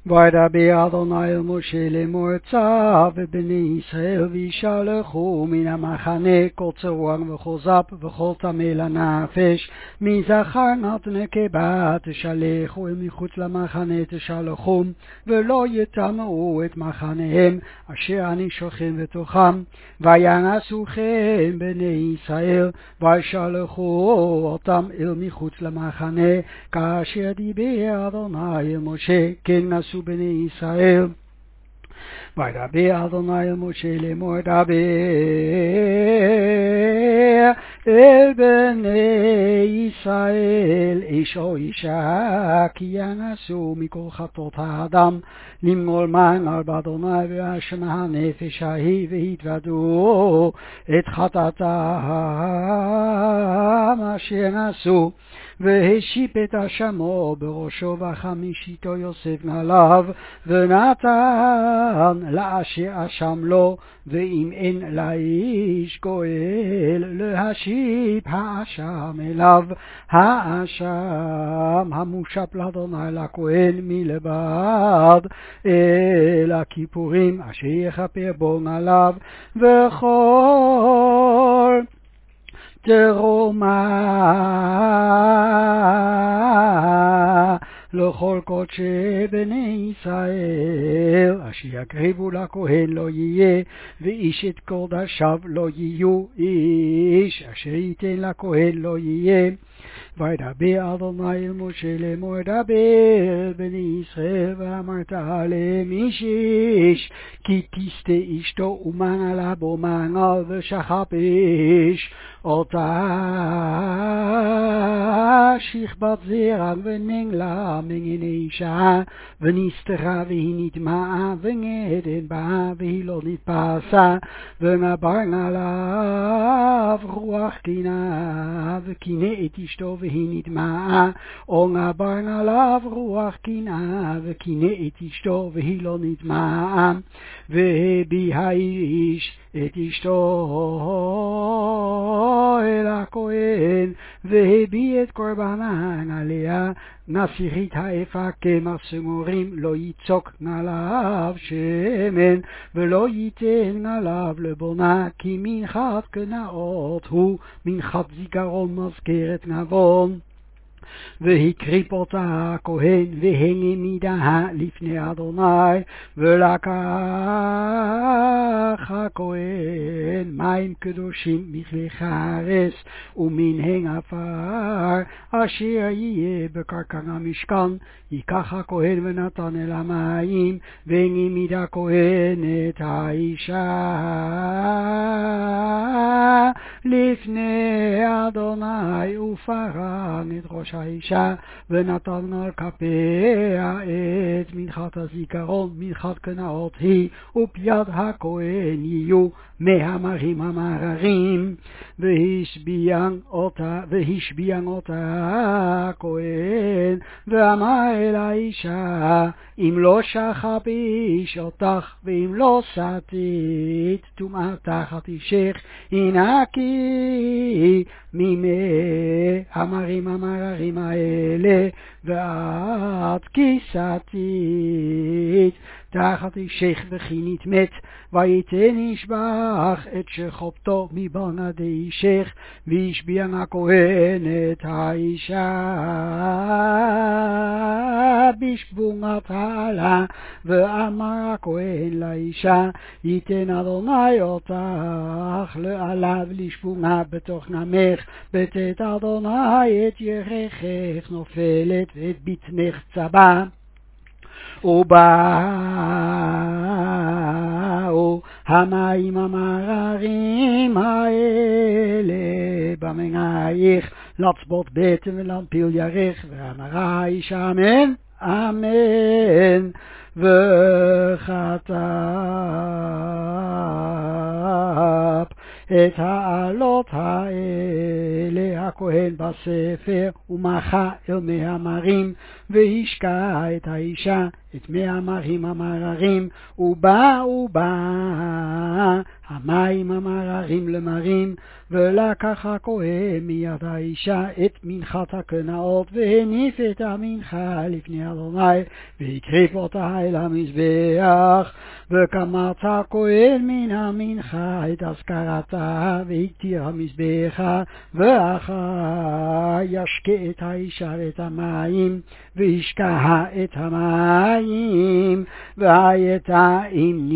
וידבר אדוני אל משה לאמור צו בבני ישראל וישלחו מן המחנה כל צרואן וכל זב וכל טמא לנפש מזכר נט נקבה תשלחו אל מחוץ למחנה תשלחום ולא יטמאו את מחניהם אשר אני שוכן בתוכם וינעשו כן בני ישראל וישלחו אותם אל מחוץ למחנה כאשר דיבר אדוני אל משה כן נעשו בני ישראל. וידבר אדוני אל משה לאמור דבר אל בני ישראל איש או אישה כי ינעשו מכל חטאות האדם למול מן על אדוני ואשם הנפש ההיא והתוודו את חטאתם אשר נעשו והשיפ את אשמו בראשו וחמישיתו יוסף נעליו ונתן לאשר אשם לו ואם אין לאיש גואל להשיפ האשם אליו האשם המושפ לאדוני לכהן מלבד אל הכיפורים אשר יכפר בו נעליו וכל תרומה לכל קודשי בני ישראל אשר יקריבו לכהן לא יהיה ואיש את קודשיו לא יהיו איש אשר ייתן לכהן לא יהיה. וידבר אדוני אל משה לאמור דבר בני ישראל ואמרת עליהם איש איש כי תסטה אשתו ומנעלה בו מנעל ושכב איש אותה שכבת זרע ונגלה מגן אישה ונסתרה והיא נטמעה ונגדן בה והיא לא נתפסה ונברנה עליו רוח קנאה וקנא את אשתו והיא נטמעה או נברנה עליו רוח קנאה וקנא את אשתו והיא לא נטמעה והביא האיש את אשתו אל הכהן והביא את קורבנה עליה נסיכית האפה קמח סמורים לא יצוק עליו שמן ולא ייתן עליו לבונה כי מנחת קנאות הוא מנחת זיכרון מזכרת נבון והקריב אותה הכהן והעמידה לפני אדוני ולקח הכהן מים קדושים מכלי חרס ומן עפר אשר יהיה בקרקע המשכן ייקח הכהן ונתן אל המים והעמיד הכהן את האישה לפני אדוני ופרן את ראש האישה ונתן על כפיה את מנחת הזיכרון מנחת קנאות היא ופיד הכהן יהיו מהמרים המררים והשביען אותה הכהן ואמר אל האישה אם לא שכב איש אותך ואם לא סטית טומאה תחת אישך הנקי מהמרים המררים האלה ואת כי סטית תחת אישך וכי נטמאת ויתן ישבח את שכבתו מבלנדי אישך וישביען הכהן את האישה בשבועת העלה ואמר הכהן לאישה ייתן אדוני אותך לעלה ולשבועה בתוך נמך בתת אדוני את ירכך נופלת ואת בטנך צבא ובאו המים המררים האלה במנייך לצבות בטן ולנפיל ירך ואמרה האישה אמן אמן וחטף את העלות האלה הכהן בספר ומחה אל מהמרים והשקע את האישה את מי המרים המררים, ובא המים המררים למרים, ולקח הכהן מיד האישה את מנחת הקנאות, והניף את המנחה לפני אדוני, והקריב אותה אל המזבח, וקמץ הכהן מן המנחה את אזכרתה, והקטיר המזבחה, ואחר ישקה את האישה ואת המים, והשקה את המים, והייתה אם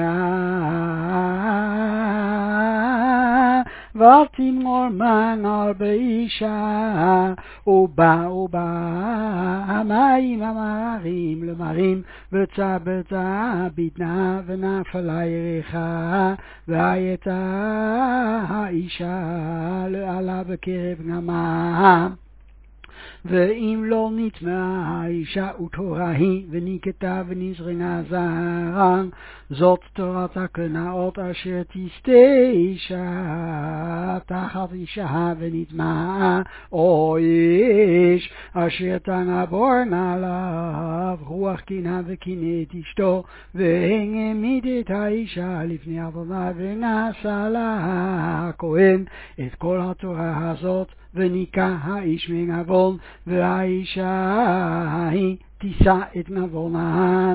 נטמעה, ותמור מנר באישה, ובא המים המרים למרים, וצבתה בטנה ונפלה ירחה, והייתה האישה לעלה בקרב גנמה. ואם לא נטמעה האישה וטהורה היא, וניקתה ונזרנה זרה, זאת תורת הקנאות אשר תסתה אישה תחת אישה ונטמעה, או איש אשר תנבור עליו רוח קנאה וקנא את אשתו, והעמיד את האישה לפני אדוני, ונעשה לה הכהן את כל התורה הזאת, וניקה האיש מנבון, והאישה היא תישא את נבונה.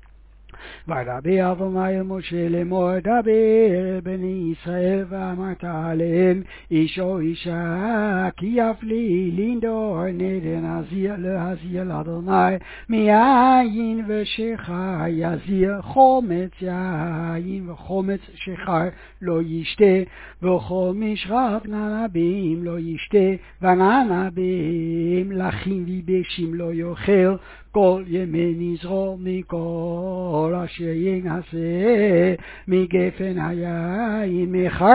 וידבר אדוני אל משה לאמור, דבר אל בני ישראל ואמרת עליהם, איש או אישה כי יפלי לנדור נדר נזיר להזיר לאדוני, מיין ושכר יזיר, חומץ יין וחומץ שכר לא ישתה, וכל משחת גנבים לא ישתה, וגנבים לחים ויבשים לא יאכל, כל ימי נזרו מכל אשר ינעשה, מגפן היין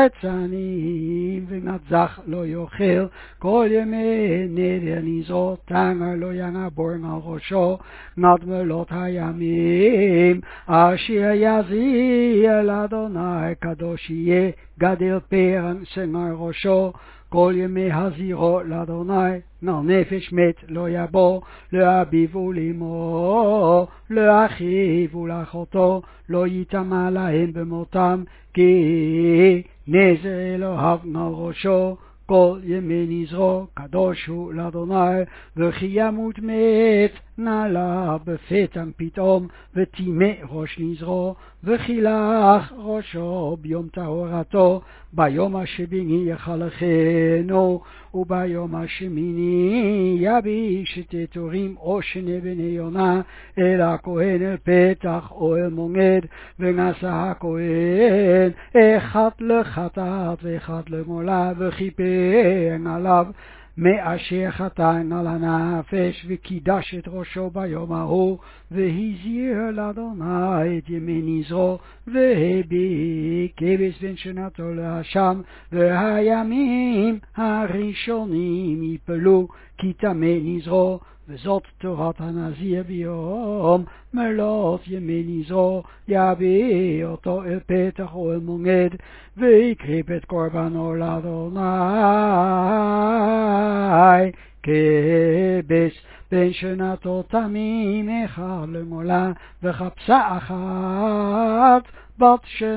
מחרצנים ונצח לא יאכל, כל ימי נדר נזרו תנר לא ינבור על ראשו, נדמלות הימים אשר יזיר לאדוני קדוש יהיה, גדל פרן שנר ראשו, כל ימי הזירו לאדוני, נר נפש מת לא יבוא, לאביו ולאמו, לאחיו ולאחותו, לא יטמא להם במותם, כי נזר אלוהיו נר ראשו, כל ימי נזרו קדוש הוא לאדוני, וכי ימות מת נעלה בפתן פתאום, וטימא ראש נזרו, וחילך ראשו ביום טהרתו, ביום השביעי יחלכנו, וביום השמיני יביש את יתורים או שני בני יונה אל הכהן אל פתח אוהל מועד, ונשא הכהן אחד לחטאת ואחד למולה, וכיפר עליו מאשר חתן על הנפש, וקידש את ראשו ביום ההוא, והזיר לאדוני את ימי נזרו, והביא כבש בן שנתו להשם, והימים הראשונים יפלו, כי טמא נזרו, וזאת תורת הנזיר ביום מלאת ימי נזרו, יביא אותו אל פתח אוהל מועד, ויקריב את קורבנו לאדוני כבש בן שנתו תמים אחד למולה, וחפשה אחת בת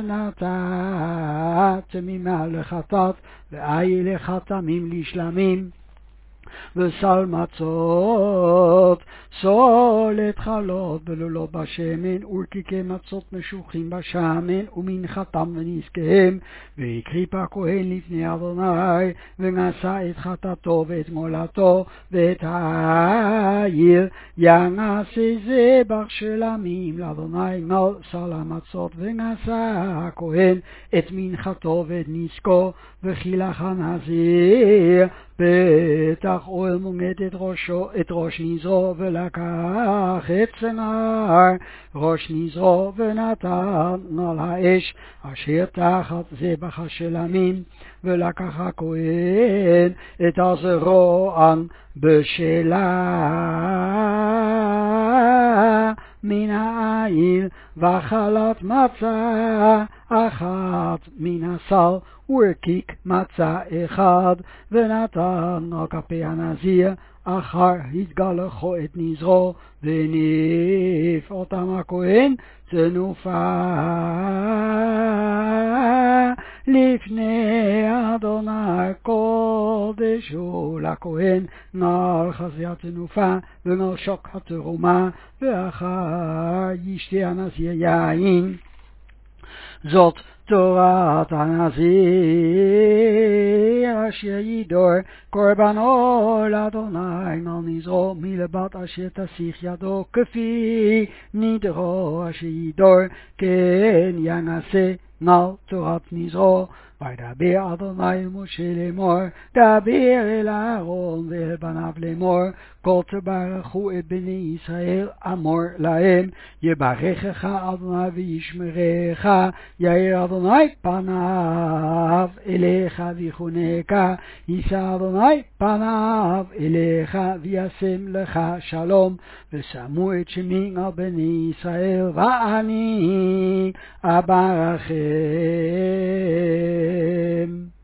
שנתה תמימה לחטאת, ואי לחתמים לשלמים, וסל מצות סולת חלות בלולות בשמן, ורקיקי מצות משוחים בשמן, ומנחתם ונזקיהם, ויקריב הכהן לפני אדוני, ונשא את חטאתו ואת מולתו ואת העיר, ינשא זבח שלמים לאדוני מעל סל המצות, ונשא הכהן את מנחתו ואת נזקו, וחילך הנזיר פתח אוהל מועד את ראש נזרו, ולקח את צנר ראש נזרו, ונתן על האש אשר תחת זבח השלמים, ולקח הכהן את הזרוען בשלה מן העיל, וחלת מצה אחת מן הסל, ורקיק מצה אחד, ונתן על כפי הנזיר אחר התגלחו את נזרו, וניף אותם הכהן צנופה לפני אדוני קודש הוא לכהן, נעל חזיית צנופה ונעל שוק התרומה, ואחר ישתה הנזיר יין. זאת תורת הנזיר אשר ידור קורבנו לאדוני נעל נזרו מלבת אשר תסיך ידו כפי נדרו אשר ידור כן ינשא נעל תורת נזרו. וידבר אדוני אל משה לאמור, דבר אל אהרון ואל בניו לאמור, כה תברכו את בני ישראל, אמור להם, יברכך אדוני וישמרך, יאיר אדוני פניו אליך ויחונך, יישא אדוני פניו אליך וישם לך שלום, ושמו את שמי על בני ישראל, ואני אברכם.